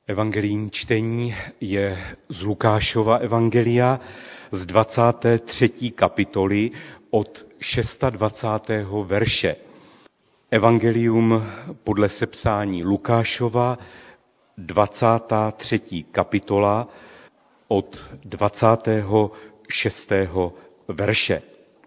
Evangelijní čtení je z Lukášova evangelia z 23. kapitoly od 26. verše. Evangelium podle sepsání Lukášova, 23. kapitola od 26. verše.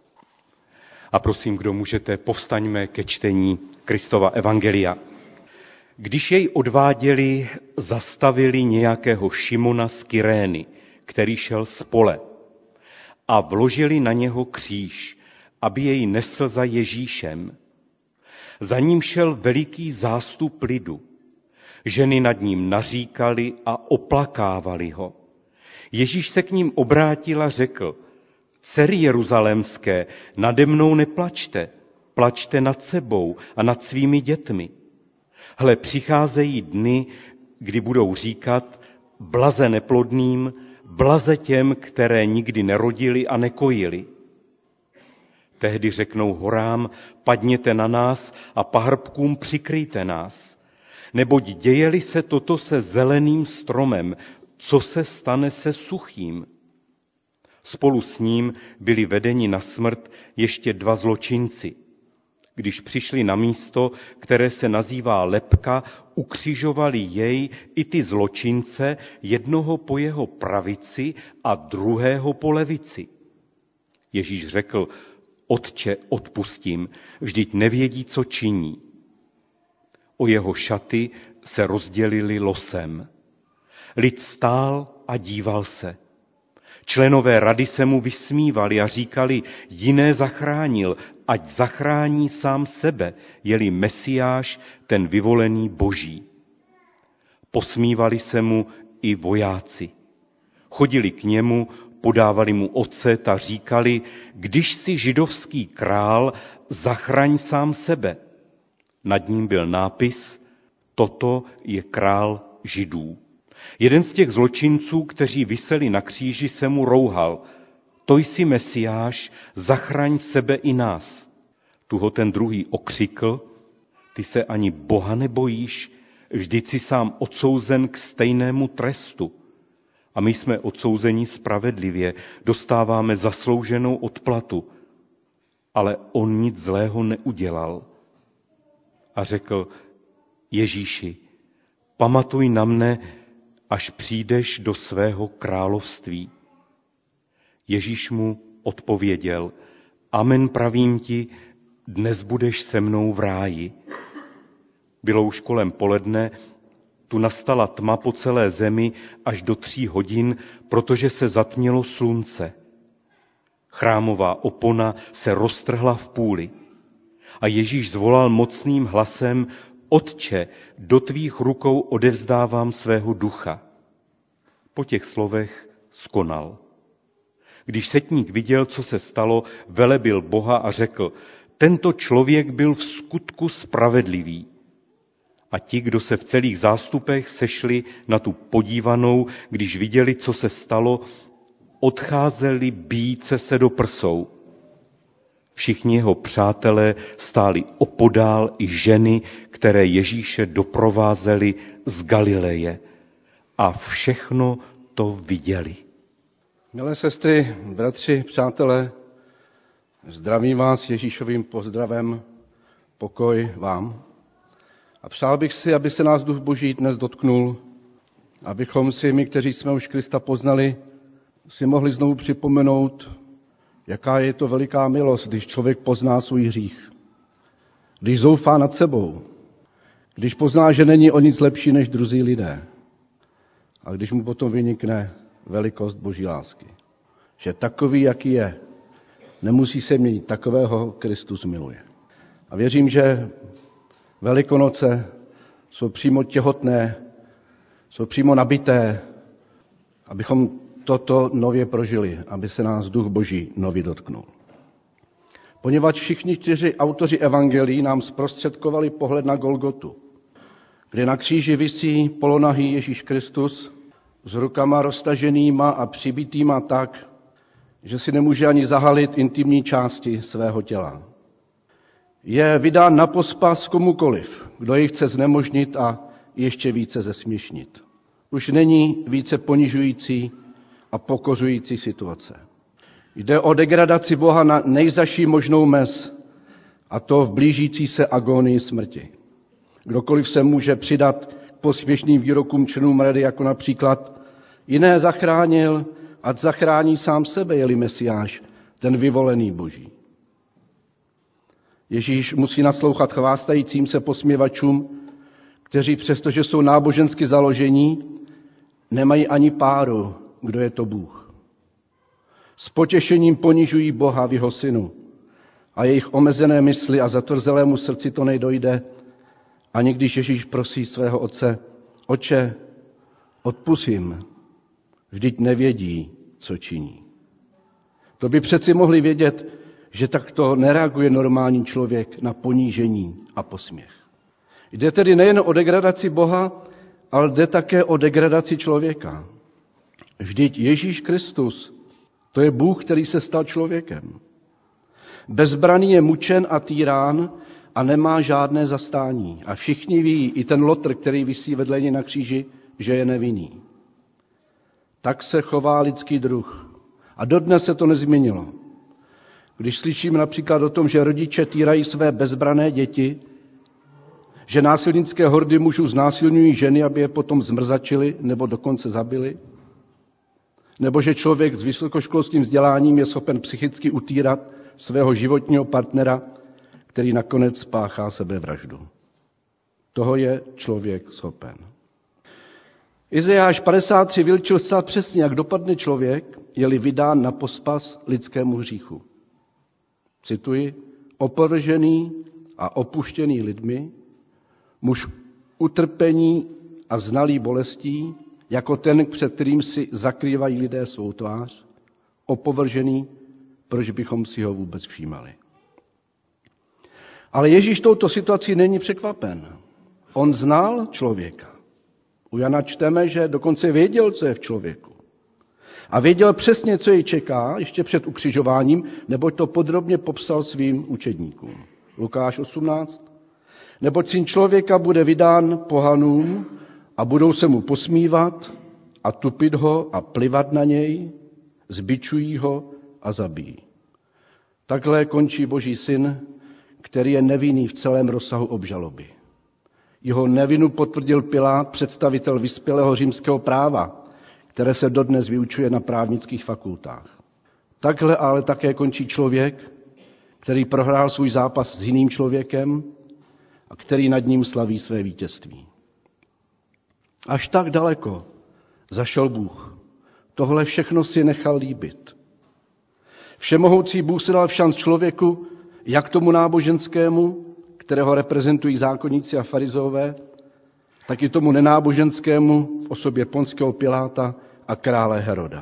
A prosím, kdo můžete, povstaňme ke čtení Kristova evangelia. Když jej odváděli, zastavili nějakého Šimona z Kyrény, který šel z pole, a vložili na něho kříž, aby jej nesl za Ježíšem. Za ním šel veliký zástup lidu. Ženy nad ním naříkali a oplakávali ho. Ježíš se k ním obrátil a řekl: Dcery jeruzalémské, nade mnou neplačte, plačte nad sebou a nad svými dětmi. Hle, přicházejí dny, kdy budou říkat: blaze neplodným, blaze těm, které nikdy nerodili a nekojili. Tehdy řeknou horám: padněte na nás, a pahrbkům přikryjte nás. Neboť děje-li se toto se zeleným stromem, co se stane se suchým? Spolu s ním byli vedeni na smrt ještě dva zločinci. Když přišli na místo, které se nazývá Lebka, ukřižovali jej i ty zločince, jednoho po jeho pravici a druhého po levici. Ježíš řekl: Otče, odpustím, vždyť nevědí, co činí. O jeho šaty se rozdělili losem. Lid stál a díval se. Členové rady se mu vysmívali a říkali: jiné zachránil, ať zachrání sám sebe, je-li Mesiáš, ten vyvolený Boží. Posmívali se mu i vojáci. Chodili k němu, podávali mu ocet a říkali: když jsi židovský král, zachraň sám sebe. Nad ním byl nápis: toto je král Židů. Jeden z těch zločinců, kteří viseli na kříži, se mu rouhal: to jsi Mesiáš, zachraň sebe i nás. Tu ho ten druhý okřikl: ty se ani Boha nebojíš, vždyť jsi sám odsouzen k stejnému trestu. A my jsme odsouzeni spravedlivě, dostáváme zaslouženou odplatu. Ale on nic zlého neudělal. A řekl: Ježíši, pamatuj na mne, až přijdeš do svého království. Ježíš mu odpověděl: Amen, pravím ti, dnes budeš se mnou v ráji. Bylo už kolem poledne, tu nastala tma po celé zemi až do 3 hodin, protože se zatmělo slunce. Chrámová opona se roztrhla v půli. A Ježíš zvolal mocným hlasem: Otče, do tvých rukou odevzdávám svého ducha. Po těch slovech skonal. Když setník viděl, co se stalo, velebil Boha a řekl: tento člověk byl v skutku spravedlivý. A ti, kdo se v celých zástupech sešli na tu podívanou, když viděli, co se stalo, odcházeli bíjíce se do prsou. Všichni jeho přátelé stáli opodál, i ženy, které Ježíše doprovázely z Galileje. A všechno to viděli. Milé sestry, bratři, přátelé, zdravím vás Ježíšovým pozdravem, pokoj vám. A přál bych si, aby se nás Duch Boží dnes dotknul, abychom si my, kteří jsme už Krista poznali, si mohli znovu připomenout, jaká je to veliká milost, když člověk pozná svůj hřích, když zoufá nad sebou, když pozná, že není o nic lepší než druzí lidé, a když mu potom vynikne velikost Boží lásky. Že takový, jaký je, nemusí se měnit, takového Kristus miluje. A věřím, že Velikonoce jsou přímo těhotné, jsou přímo nabité, abychom toto nově prožili, aby se nás Duch Boží nově dotknul. Poněvadž všichni 4 autoři evangelií nám zprostředkovali pohled na Golgotu, kde na kříži visí polonahý Ježíš Kristus s rukama roztaženýma a přibitýma tak, že si nemůže ani zahalit intimní části svého těla. Je vydán na pospas komukoliv, kdo jej chce znemožnit a ještě více zesměšnit. už není více ponižující a pokořující situace. Jde o degradaci Boha na nejzazší možnou mez, a to v blížící se agonii smrti. Kdokoliv se může přidat k posměšným výrokům členům rady, jako například jiné zachránil, ať zachrání sám sebe, je-li Mesiáš, ten vyvolený Boží. Ježíš musí naslouchat chvástajícím se posměvačům, kteří přestože jsou nábožensky založení, nemají ani páru, kdo je to Bůh. S potěšením ponižují Boha v jeho synu a jejich omezené mysli a zatvrzelému srdci to nedojde, ani když Ježíš prosí svého otce, Otče, odpusť jim, vždyť nevědí, co činí. To by přeci mohli vědět, že takto nereaguje normální člověk na ponížení a posměch. Jde tedy nejen o degradaci Boha, ale jde také o degradaci člověka. Vždyť Ježíš Kristus, to je Bůh, který se stal člověkem. Bezbraný je mučen a týrán a nemá žádné zastání. A všichni ví, i ten lotr, který visí vedle něj na kříži, že je nevinný. Tak se chová lidský druh. A dodnes se to nezměnilo. Když slyším například o tom, že rodiče týrají své bezbrané děti, že násilnické hordy mužů znásilňují ženy, aby je potom zmrzačili nebo dokonce zabili, nebo že člověk s vysokoškolským vzděláním je schopen psychicky utírat svého životního partnera, který nakonec spáchá sebevraždu. Toho je člověk schopen. Izajáš 53 vylčil zcela přesně, jak dopadne člověk, je-li vydán na pospas lidskému hříchu. Cituji, opovržený a opuštěný lidmi, muž utrpení a znalý bolestí, jako ten, před kterým si zakrývají lidé svou tvář, opovržený, proč bychom si ho vůbec všímali. Ale Ježíš touto situací není překvapen. On znal člověka. U Jana čteme, že dokonce věděl, co je v člověku. A věděl přesně, co jej čeká ještě před ukřižováním, neboť to podrobně popsal svým učedníkům. Lukáš 18. Neboť syn člověka bude vydán pohanům a budou se mu posmívat a tupit ho a plivat na něj, zbičují ho a zabijí. Takhle končí Boží syn, který je nevinný v celém rozsahu obžaloby. Jeho nevinu potvrdil Pilát, představitel vyspělého římského práva, které se dodnes vyučuje na právnických fakultách. Takhle ale také končí člověk, který prohrál svůj zápas s jiným člověkem a který nad ním slaví své vítězství. Až tak daleko zašel Bůh. Tohle všechno si nechal líbit. Všemohoucí Bůh se dal všanc člověku, jak tomu náboženskému, kterého reprezentují zákonníci a farizové, tak i tomu nenáboženskému v osobě Ponského Piláta a krále Heroda.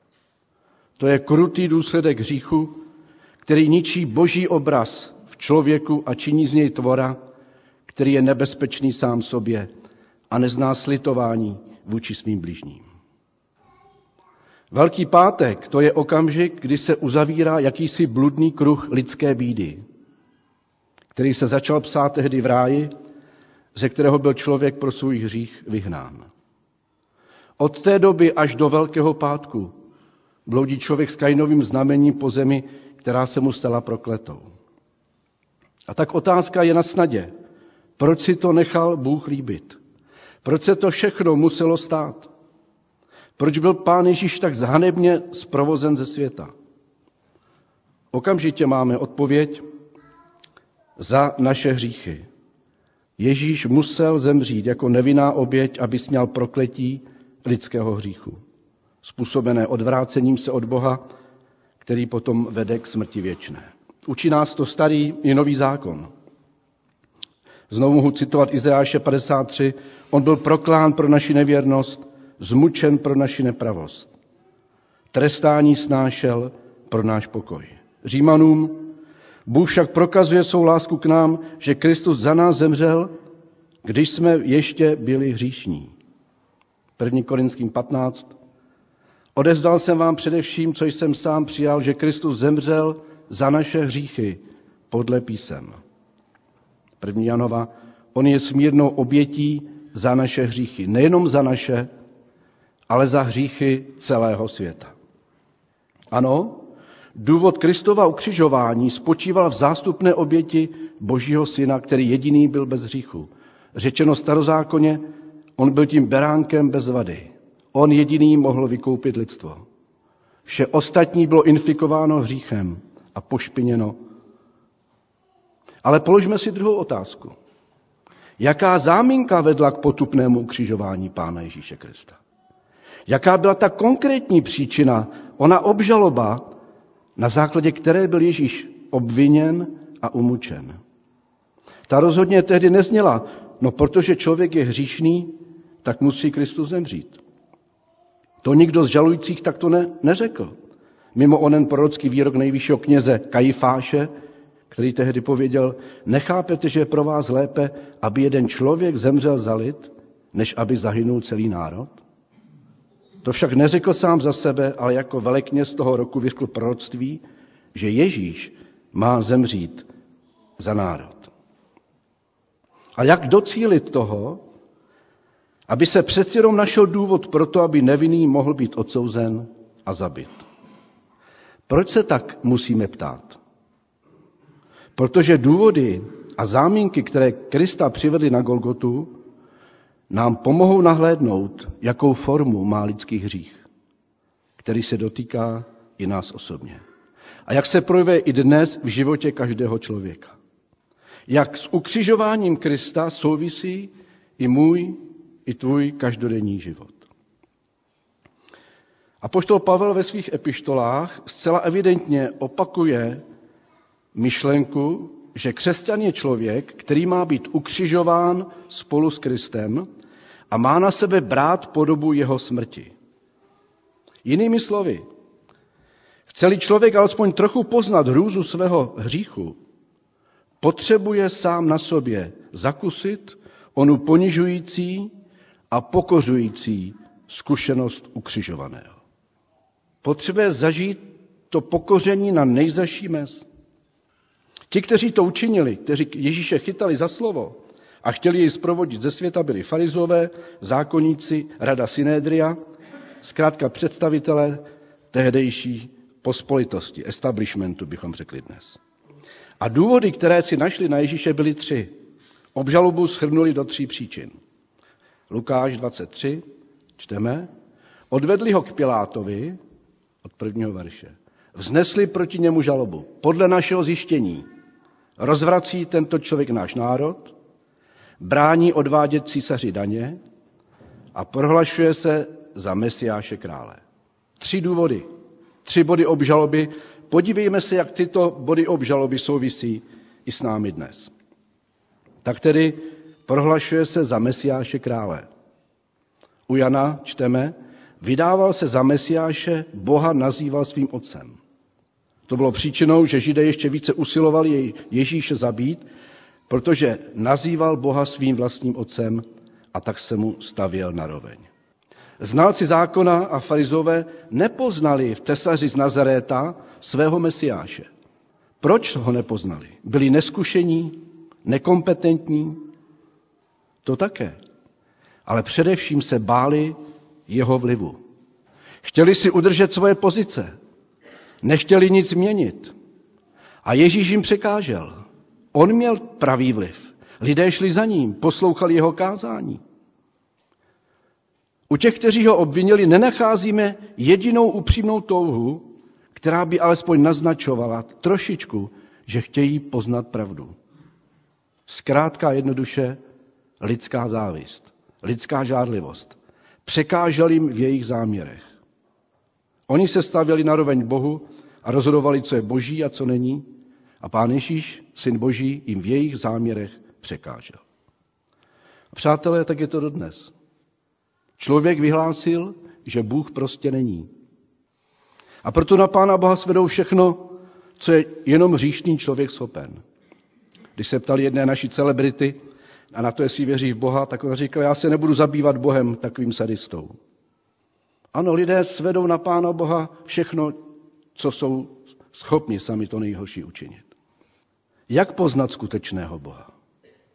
To je krutý důsledek hříchu, který ničí Boží obraz v člověku a činí z něj tvora, který je nebezpečný sám sobě a nezná slitování vůči svým bližním. Velký pátek, to je okamžik, kdy se uzavírá jakýsi bludný kruh lidské bídy, který se začal psát tehdy v ráji, ze kterého byl člověk pro svůj hřích vyhnán. Od té doby až do Velkého pátku bloudí člověk s Kainovým znamením po zemi, která se mu stala prokletou. A tak otázka je na snadě. Proč si to nechal Bůh líbit? Proč se to všechno muselo stát? Proč byl Pán Ježíš tak zhanebně zprovozen ze světa? Okamžitě máme odpověď za naše hříchy. Ježíš musel zemřít jako nevinná oběť, aby sňal prokletí lidského hříchu, způsobené odvrácením se od Boha, který potom vede k smrti věčné. Učí nás to starý i nový zákon. Znovu mohu citovat Izajáše 53. On byl proklán pro naši nevěrnost, zmučen pro naši nepravost. Trestání snášel pro náš pokoj. Římanům, Bůh však prokazuje svou lásku k nám, že Kristus za nás zemřel, když jsme ještě byli hříšní. 1. Korinským 15. Odezdal jsem vám především, co jsem sám přijal, že Kristus zemřel za naše hříchy podle písem. 1. Janova, on je smírnou obětí za naše hříchy. Nejenom za naše, ale za hříchy celého světa. Ano, důvod Kristova ukřižování spočíval v zástupné oběti Božího syna, který jediný byl bez hříchu. Řečeno starozákonně, on byl tím beránkem bez vady. On jediný mohl vykoupit lidstvo. Vše ostatní bylo infikováno hříchem a pošpiněno. Ale položme si druhou otázku. Jaká záminka vedla k potupnému ukřižování Pána Ježíše Krista? Jaká byla ta konkrétní příčina, ona obžaloba, na základě které byl Ježíš obviněn a umučen? Ta rozhodně tehdy nezněla, no protože člověk je hříšný, tak musí Kristus zemřít. To nikdo z žalujících takto neřekl. Mimo onen prorocký výrok nejvyššího kněze Kajifáše, který tehdy pověděl, nechápete, že je pro vás lépe, aby jeden člověk zemřel za lid, než aby zahynul celý národ? To však neřekl sám za sebe, ale jako velekněz toho roku vyřkl proroctví, že Ježíš má zemřít za národ. A jak docílit toho, aby se přeci jenom našel důvod pro to, aby nevinný mohl být odsouzen a zabit? Proč se tak musíme ptát? Protože důvody a záminky, které Krista přivedly na Golgotu, nám pomohou nahlédnout, jakou formu má lidský hřích, který se dotýká i nás osobně. A jak se projevuje i dnes v životě každého člověka. Jak s ukřižováním Krista souvisí i můj, i tvůj každodenní život. Apoštol Pavel ve svých epištolách zcela evidentně opakuje myšlenku, že křesťan je člověk, který má být ukřižován spolu s Kristem a má na sebe brát podobu jeho smrti. Jinými slovy, chce-li člověk alespoň trochu poznat hrůzu svého hříchu, potřebuje sám na sobě zakusit onu ponižující a pokořující zkušenost ukřižovaného. Potřebuje zažít to pokoření na nejzazší mez. Ti, kteří to učinili, kteří Ježíše chytali za slovo a chtěli jej zprovodit ze světa, byli farizové, zákonníci, rada Synédria, zkrátka představitelé tehdejší pospolitosti, establishmentu, bychom řekli dnes. A důvody, které si našli na Ježíše, byly 3. Obžalobu shrnuli do 3 příčin. Lukáš 23, čteme, odvedli ho k Pilátovi, od 1. verše. Vznesli proti němu žalobu. Podle našeho zjištění rozvrací tento člověk náš národ, brání odvádět císaři daně a prohlašuje se za Mesiáše krále. 3 důvody, 3 body obžaloby. Podívejme se, jak tyto body obžaloby souvisí i s námi dnes. Tak tedy prohlašuje se za Mesiáše krále. U Jana čteme, vydával se za Mesiáše, Boha nazýval svým otcem. To bylo příčinou, že Židé ještě více usilovali Ježíše zabít, protože nazýval Boha svým vlastním otcem a tak se mu stavěl naroveň. Znalci zákona a farizové nepoznali v tesaři z Nazaréta svého Mesiáše. Proč ho nepoznali? Byli neskušení, nekompetentní? To také. Ale především se báli jeho vlivu. Chtěli si udržet svoje pozice. Nechtěli nic měnit. A Ježíš jim překážel. On měl pravý vliv. Lidé šli za ním, poslouchali jeho kázání. U těch, kteří ho obvinili, nenacházíme jedinou upřímnou touhu, která by alespoň naznačovala trošičku, že chtějí poznat pravdu. Zkrátka jednoduše lidská závist, lidská žárlivost. Překážel jim v jejich záměrech. Oni se stavěli naroveň Bohu a rozhodovali, co je boží a co není. A Pán Ježíš, Syn Boží, jim v jejich záměrech překážel. A přátelé, tak je to dodnes. Člověk vyhlásil, že Bůh prostě není. A proto na Pána Boha svedou všechno, co je jenom hříšný člověk schopen. Když se ptali jedné naší celebrity a na to, jestli věří v Boha, tak on říkal, já se nebudu zabývat Bohem takovým sadistou. Ano, lidé svedou na Pána Boha všechno, co jsou schopni sami to nejhorší učinit. Jak poznat skutečného Boha?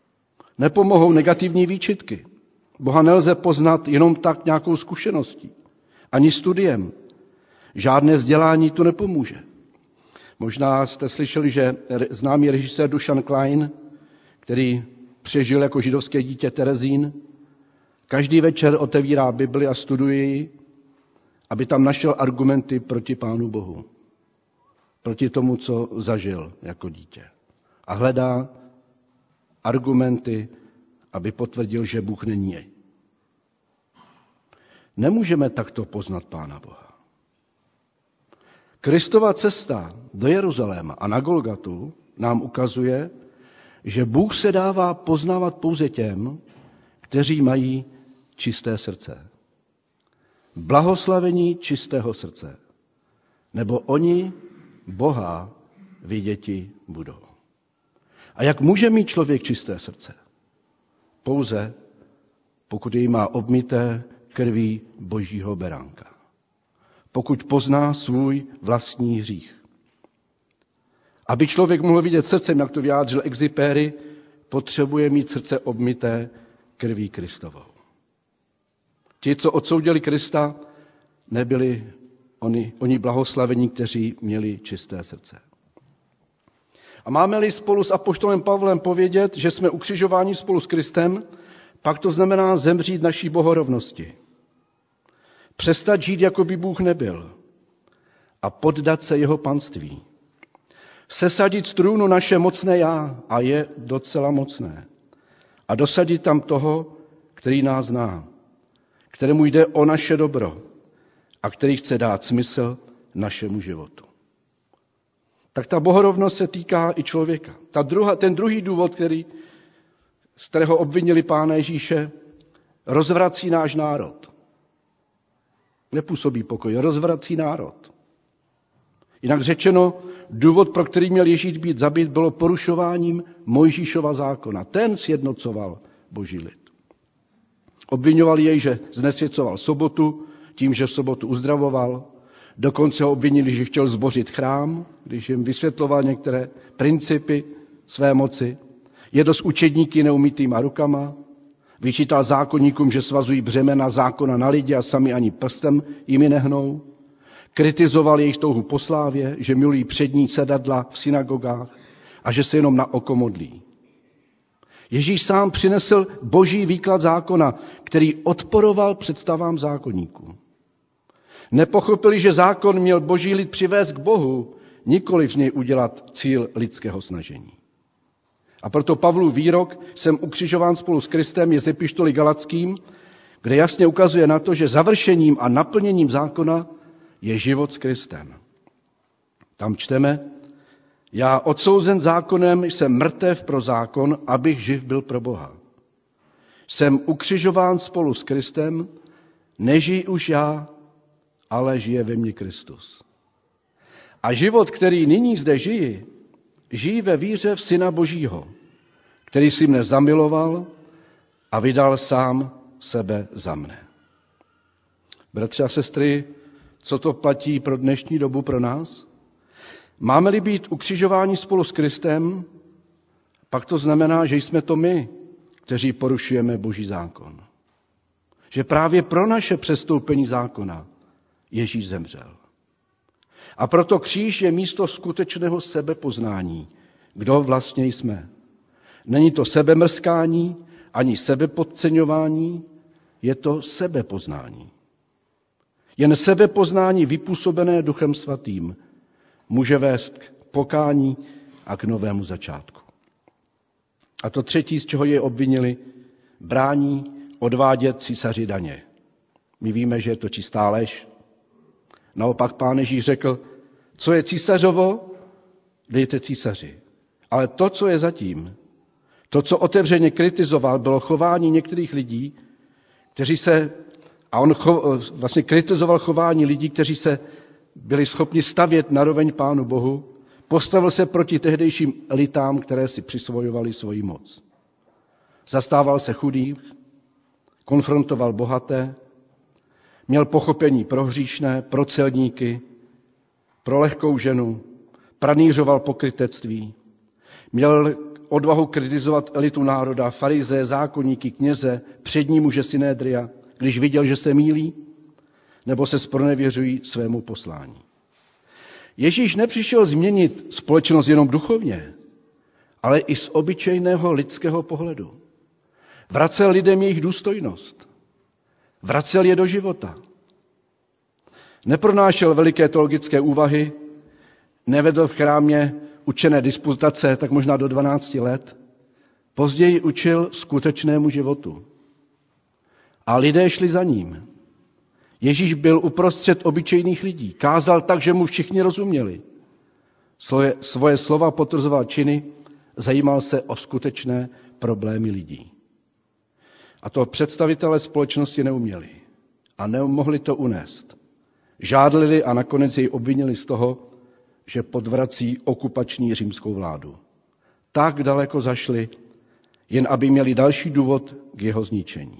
Nepomohou negativní výčitky. Boha nelze poznat jenom tak nějakou zkušeností. Ani studiem. Žádné vzdělání tu nepomůže. Možná jste slyšeli, že známý režisér Dušan Klein, který přežil jako židovské dítě Terezín, každý večer otevírá Bibli a studuje ji, aby tam našel argumenty proti Pánu Bohu. Proti tomu, co zažil jako dítě. A hledá argumenty, aby potvrdil, že Bůh není jej. Nemůžeme takto poznat Pána Boha. Kristova cesta do Jeruzaléma a na Golgatu nám ukazuje, že Bůh se dává poznávat pouze těm, kteří mají čisté srdce. Blahoslavení čistého srdce, nebo oni Boha viděti budou. A jak může mít člověk čisté srdce? Pouze, pokud jej má obmyté krví Božího beránka. Pokud pozná svůj vlastní hřích. Aby člověk mohl vidět srdcem, jak to vyjádřil Exupéry, potřebuje mít srdce obmyté krví Kristovou. Ti, co odsoudili Krista, nebyli oni blahoslavení, kteří měli čisté srdce. A máme-li spolu s apoštolem Pavlem povědět, že jsme ukřižováni spolu s Kristem, pak to znamená zemřít naší bohorovnosti. Přestat žít, jako by Bůh nebyl a poddat se jeho panství. Sesadit z trůnu naše mocné já, a je docela mocné, a dosadit tam toho, který nás zná, kterému jde o naše dobro a který chce dát smysl našemu životu. Tak ta bohorovnost se týká i člověka. Ten druhý důvod, z kterého obvinili Pána Ježíše, rozvrací náš národ. Nepůsobí pokoj, rozvrací národ. Jinak řečeno, důvod, pro který měl Ježíš být zabit, bylo porušováním Mojžíšova zákona. Ten sjednocoval Boží lid. Obviňovali jej, že znesvěcoval sobotu, tím, že v sobotu uzdravoval. Dokonce ho obvinili, že chtěl zbořit chrám, když jim vysvětloval některé principy své moci. Jedl s učedníky neumytýma rukama, vyčítal zákonníkům, že svazují břemena zákona na lidi a sami ani prstem jimi nehnou. Kritizoval jejich touhu po slávě, že milují přední sedadla v synagogách a že se jenom na oko modlí. Ježíš sám přinesl Boží výklad zákona, který odporoval představám zákonníků. Nepochopili, že zákon měl Boží lid přivést k Bohu, nikoli z něj udělat cíl lidského snažení. A proto Pavlův výrok, jsem ukřižován spolu s Kristem, je z epištoly Galackým, kde jasně ukazuje na to, že završením a naplněním zákona je život s Kristem. Tam čteme, já odsouzen zákonem jsem mrtev pro zákon, abych živ byl pro Boha. Jsem ukřižován spolu s Kristem, nežijí už já, ale žije ve mně Kristus. A život, který nyní zde žijí ve víře v Syna Božího, který si mne zamiloval a vydal sám sebe za mne. Bratři a sestry, co to platí pro dnešní dobu pro nás? Máme-li být ukřižováni spolu s Kristem, pak to znamená, že jsme to my, kteří porušujeme Boží zákon. Že právě pro naše přestoupení zákona Ježíš zemřel. A proto kříž je místo skutečného sebepoznání, kdo vlastně jsme. Není to sebemrskání, ani sebepodceňování, je to sebepoznání. Jen sebepoznání vypůsobené Duchem Svatým může vést k pokání a k novému začátku. A to třetí, z čeho je obvinili, brání odvádět císaři daně. My víme, že je to čistá lež. Naopak Pán Ježíš řekl, co je císařovo, dejte císaři. Ale to, co je zatím, to, co otevřeně kritizoval, bylo chování některých lidí, on vlastně kritizoval chování lidí, kteří se byli schopni stavět naroveň Pánu Bohu, postavil se proti tehdejším elitám, které si přisvojovali svoji moc. Zastával se chudých, konfrontoval bohaté, měl pochopení pro hříšné, pro celníky, pro lehkou ženu, pranýřoval pokrytectví, měl odvahu kritizovat elitu národa, farizeje, zákonníky, kněze, přední muže Synédria, když viděl, že se mýlí. nebo se zpronevěřují svému poslání. Ježíš nepřišel změnit společnost jenom duchovně, ale i z obyčejného lidského pohledu. Vracel lidem jejich důstojnost. Vracel je do života. Nepronášel veliké teologické úvahy, nevedl v chrámě učené disputace tak možná do 12 let. Později učil skutečnému životu. A lidé šli za ním. Ježíš byl uprostřed obyčejných lidí. Kázal tak, že mu všichni rozuměli. Svoje slova potvrzoval činy, zajímal se o skutečné problémy lidí. A to představitelé společnosti neuměli. A nemohli to unést. Žádlili a nakonec jej obvinili z toho, že podvrací okupační římskou vládu. Tak daleko zašli, jen aby měli další důvod k jeho zničení.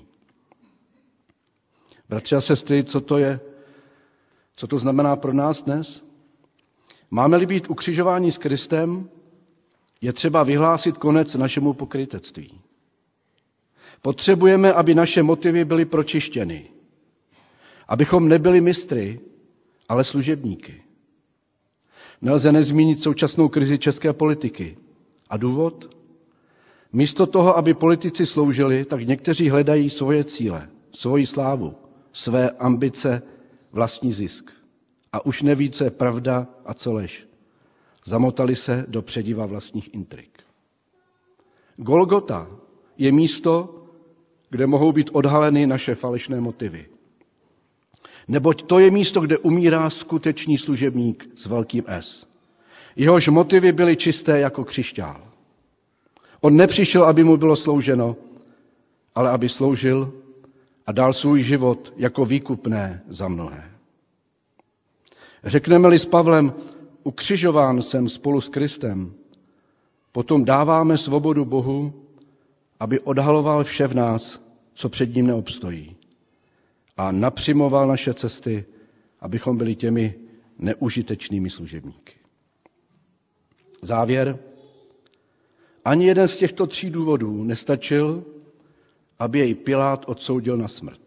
Bratři a sestry, co to je? Co to znamená pro nás dnes? Máme-li být ukřižováni s Kristem, je třeba vyhlásit konec našemu pokrytectví. Potřebujeme, aby naše motivy byly pročištěny. Abychom nebyli mistry, ale služebníky. Nelze nezmínit současnou krizi české politiky. A důvod? Místo toho, aby politici sloužili, tak někteří hledají svoje cíle, svoji slávu, své ambice, vlastní zisk. A už neví, co je pravda a co lež. Zamotali se do přediva vlastních intrik. Golgota je místo, kde mohou být odhaleny naše falešné motivy. Neboť to je místo, kde umírá skutečný služebník s velkým S. Jehož motivy byly čisté jako křišťál. On nepřišel, aby mu bylo slouženo, ale aby sloužil a dal svůj život jako výkupné za mnohé. Řekneme-li s Pavlem, ukřižován jsem spolu s Kristem, potom dáváme svobodu Bohu, aby odhaloval vše v nás, co před ním neobstojí. A napřimoval naše cesty, abychom byli těmi neužitečnými služebníky. Závěr. Ani jeden z těchto 3 důvodů nestačil, aby jej Pilát odsoudil na smrt.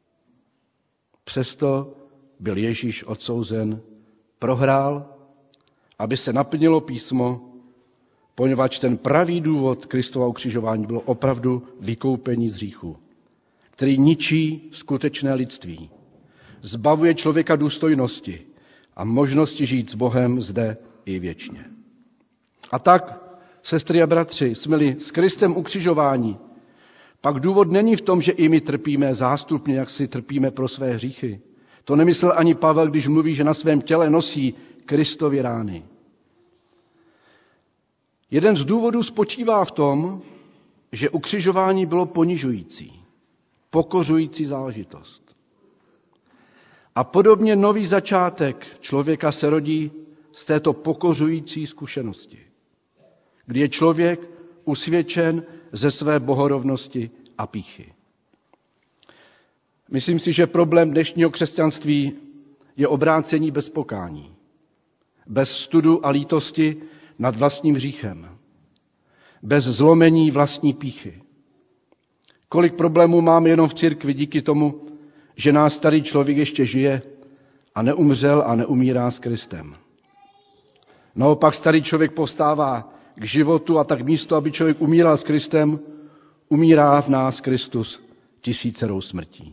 Přesto byl Ježíš odsouzen, prohrál, aby se naplnilo písmo, poněvadž ten pravý důvod Kristova ukřižování bylo opravdu vykoupení z hříchu, který ničí skutečné lidství, zbavuje člověka důstojnosti a možnosti žít s Bohem zde i věčně. A tak, sestry a bratři, jsme-li s Kristem ukřižováni, pak důvod není v tom, že i my trpíme zástupně, jak si trpíme pro své hříchy. To nemyslel ani Pavel, když mluví, že na svém těle nosí Kristovy rány. Jeden z důvodů spočívá v tom, že ukřižování bylo ponižující, pokořující záležitost. A podobně nový začátek člověka se rodí z této pokořující zkušenosti, kdy je člověk usvědčen ze své bohorovnosti a pýchy. Myslím si, že problém dnešního křesťanství je obrácení bez pokání, bez studu a lítosti nad vlastním hříchem, bez zlomení vlastní pýchy. Kolik problémů máme jenom v církvi díky tomu, že náš starý člověk ještě žije a neumřel a neumírá s Kristem. Naopak starý člověk povstává k životu a tak místo, aby člověk umíral s Kristem, umírá v nás Kristus tisícerou smrtí.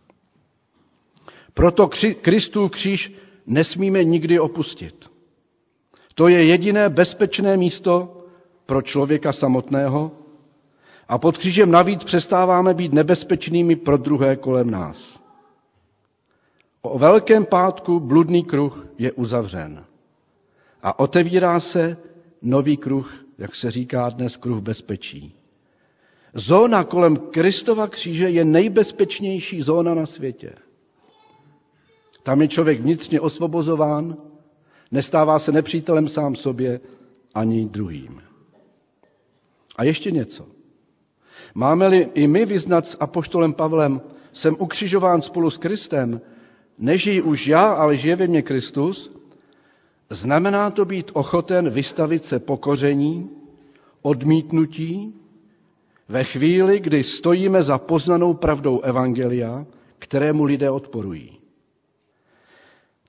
Proto Kristův kříž nesmíme nikdy opustit. To je jediné bezpečné místo pro člověka samotného a pod křížem navíc přestáváme být nebezpečnými pro druhé kolem nás. O Velkém pátku bludný kruh je uzavřen a otevírá se nový kruh, jak se říká dnes, kruh bezpečí. Zóna kolem Kristova kříže je nejbezpečnější zóna na světě. Tam je člověk vnitřně osvobozován, nestává se nepřítelem sám sobě ani druhým. A ještě něco. Máme-li i my vyznat s apoštolem Pavlem, jsem ukřižován spolu s Kristem, nežij už já, ale žije ve mně Kristus, znamená to být ochoten vystavit se pokoření, odmítnutí, ve chvíli, kdy stojíme za poznanou pravdou evangelia, kterému lidé odporují.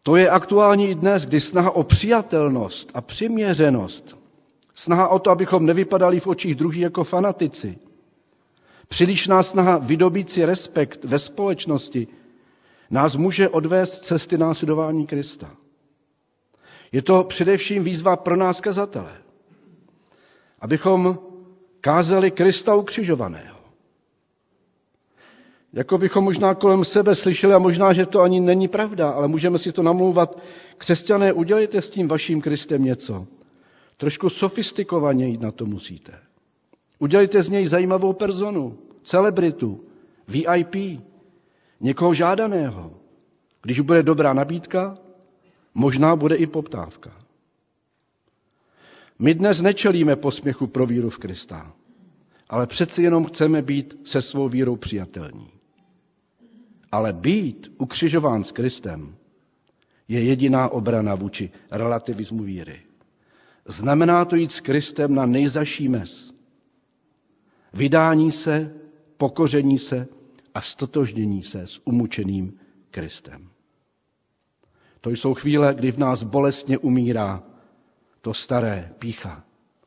To je aktuální i dnes, kdy snaha o přijatelnost a přiměřenost, snaha o to, abychom nevypadali v očích druhých jako fanatici, přílišná snaha vydobít si respekt ve společnosti nás může odvést cesty následování Krista. Je to především výzva pro nás kazatele, abychom kázali Krista ukřižovaného. Jako bychom možná kolem sebe slyšeli, a možná, že to ani není pravda, ale můžeme si to namlouvat, křesťané, udělejte s tím vaším Kristem něco. Trošku sofistikovaněji na to musíte. Udělejte z něj zajímavou personu, celebritu, VIP, někoho žádaného. Když bude dobrá nabídka, možná bude i poptávka. My dnes nečelíme posměchu pro víru v Krista, ale přeci jenom chceme být se svou vírou přijatelní. Ale být ukřižován s Kristem je jediná obrana vůči relativismu víry. Znamená to jít s Kristem na nejzazší mez. Vydání se, pokoření se a stotožnění se s umučeným Kristem. To jsou chvíle, kdy v nás bolestně umírá to staré pýcha.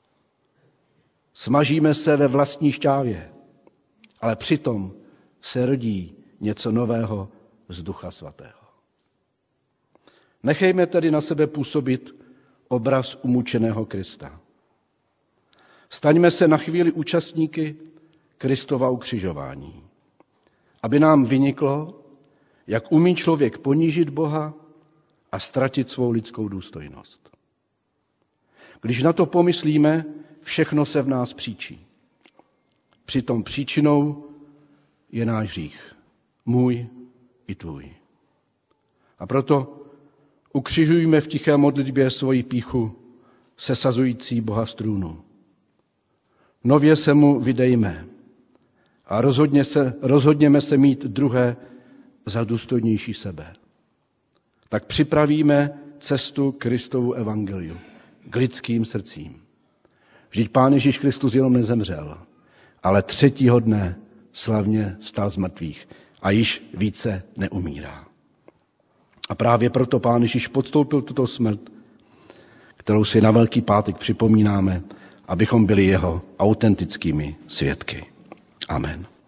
Smažíme se ve vlastní šťávě, ale přitom se rodí něco nového z Ducha Svatého. Nechejme tedy na sebe působit obraz umučeného Krista. Staňme se na chvíli účastníky Kristova ukřižování, aby nám vyniklo, jak umí člověk ponížit Boha a ztratit svou lidskou důstojnost. Když na to pomyslíme, všechno se v nás příčí. Přitom příčinou je náš hřích. Můj i tvůj. A proto ukřižujme v tiché modlitbě svoji pýchu, sesazující Boha z trůnu. Nově se mu vydejme a rozhodněme se mít druhé za důstojnější sebe. Tak připravíme cestu Kristovu evangeliu k lidským srdcím. Vždyť Pán Ježíš Kristus jenom nezemřel, ale třetího dne slavně vstal z mrtvých a již více neumírá. A právě proto Pán Ježíš podstoupil tuto smrt, kterou si na Velký pátek připomínáme, abychom byli jeho autentickými svědky. Amen.